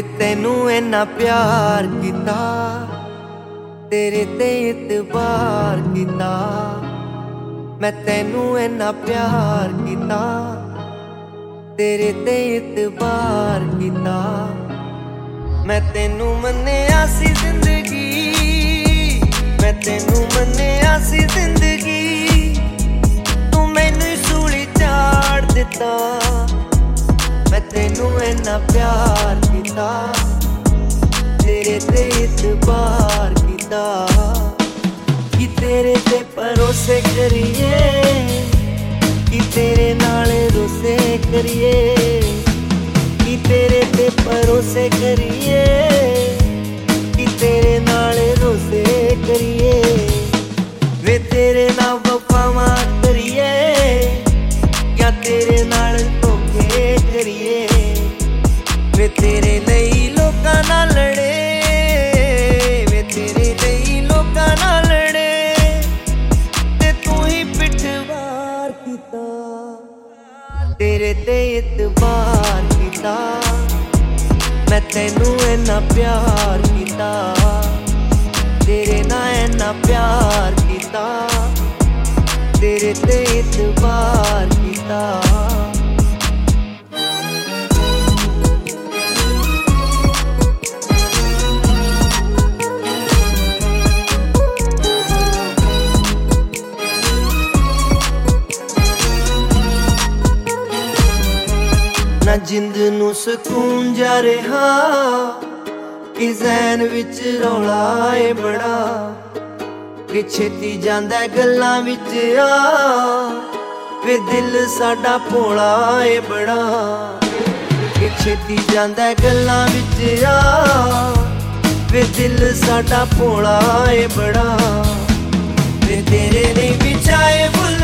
ਵੇ ਤੈਨੂੰ ਇੰਨਾ ਪਿਆਰ ਕੀਤਾ, ਤੇਰੇ ਤੇ ਇਤਬਾਰ ਕੀਤਾ। ਮੈਂ ਤੈਨੂੰ ਇੰਨਾ ਪਿਆਰ ਕੀਤਾ, ਤੇਰੇ ਤੇ ਇਤਬਾਰ ਕੀਤਾ। ਮੈਂ ਤੈਨੂੰ ਮੰਨਿਆ ਸੀ ਜ਼ਿੰਦਗੀ, ਮੈਂ ਤੈਨੂੰ ਮੰਨਿਆ ਸੀ ਜ਼ਿੰਦਗੀ, ਤੂੰ ਮੈਨੂੰ ਹੀ ਸੂਲੀ ਝਾੜ ਦਿੱਤਾ। ਮੈਂ ਤੈਨੂੰ ਇੰਨਾ ਪਿਆਰ ਕੀਤਾ, ਤੇਰੇ ਤੇ ਇਤਬਾਰ ਕੀਤਾ। ਕਿ ਤੇਰੇ ਤੇ ਭਰੋਸੇ ਕਰੀਏ, ਕਿ ਤੇਰੇ ਨਾਲ ਰੋਸੇ ਕਰੀਏ, ਕਿ ਤੇਰੇ ਤੇ ਭਰੋਸੇ ਕਰੀਏ, ਕਿ ਤੇਰੇ ਨਾਲ ਰੋਸੇ ਕਰੀਏ। ਵੇ ਤੇਰੇ ਨਾਲ ਵਫਾਵਾਂ ਕਰੀਏ, ਜਾਂ ਤੇਰੇ ਨਾਲ ਧੋਖੇ ਕਰੀਏ। ਵੇ ਤੇਰੇ ਲਈ ਲੋਕਾਂ ਨਾਲ ਲੜੇ, ਵੇ ਤੇਰੇ ਲਈ ਲੋਕਾਂ ਨਾਲ ਲੜੇ, ਤੇ ਤੂੰ ਹੀ ਪਿੱਠ ਵਾਰ ਕੀਤਾ। ਤੇਰੇ ਤੇ ਇਤਬਾਰ ਕੀਤਾ, ਮੈਂ ਤੈਨੂੰ ਇੰਨਾ ਪਿਆਰ ਕੀਤਾ, ਤੇਰੇ ਨਾਲ ਇੰਨਾ ਪਿਆਰ ਕੀਤਾ, ਤੇਰੇ ਤੇ ਇਤਬਾਰ ਕੀਤਾ। ਨਾ ਜਿੰਦ ਨੂੰ ਸਕੂਨ ਜਾ ਰਿਹਾ, ਕਿ ਜ਼ਹਿਨ ਵਿੱਚ ਰੌਲਾ ਏ ਬੜਾ, ਕਿ ਛੇਤੀ ਜਾਂਦਾ ਗੱਲਾਂ ਵਿੱਚ ਆ। ਵੇ ਦਿਲ ਸਾਡਾ ਭੋਲਾ ਏ ਬੜਾ, ਕਿ ਛੇਤੀ ਜਾਂਦਾ ਗੱਲਾਂ ਵਿੱਚ ਆ। ਵੇ ਦਿਲ ਸਾਡਾ ਭੋਲਾ ਏ ਬੜਾ। ਵੇ ਤੇਰੇ ਲਈ ਵਿਛਾਏ ਫੁੱਲ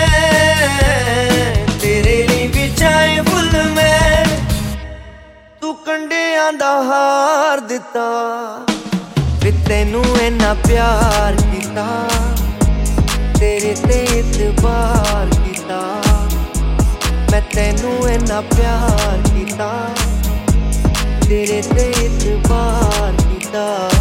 ਮੈਂ, ਤੇਰੇ ਲਈ ਵਿਛਾਏ ਫੁੱਲ ਮੈਂ, ਤੂੰ ਕੰਡਿਆਂ ਦਾ ਹਾਰ ਦਿੱਤਾ। ਵੇ ਤੈਨੂੰ ਇੰਨਾ ਪਿਆਰ ਕੀਤਾ, ਤੇਰੇ ਤੇ ਇਤਬਾਰ ਕੀਤਾ। ਮੈਂ ਤੈਨੂੰ ਇੰਨਾ ਪਿਆਰ ਕੀਤਾ, ਤੇਰੇ ਤੇ ਇਤਬਾਰ ਕੀਤਾ।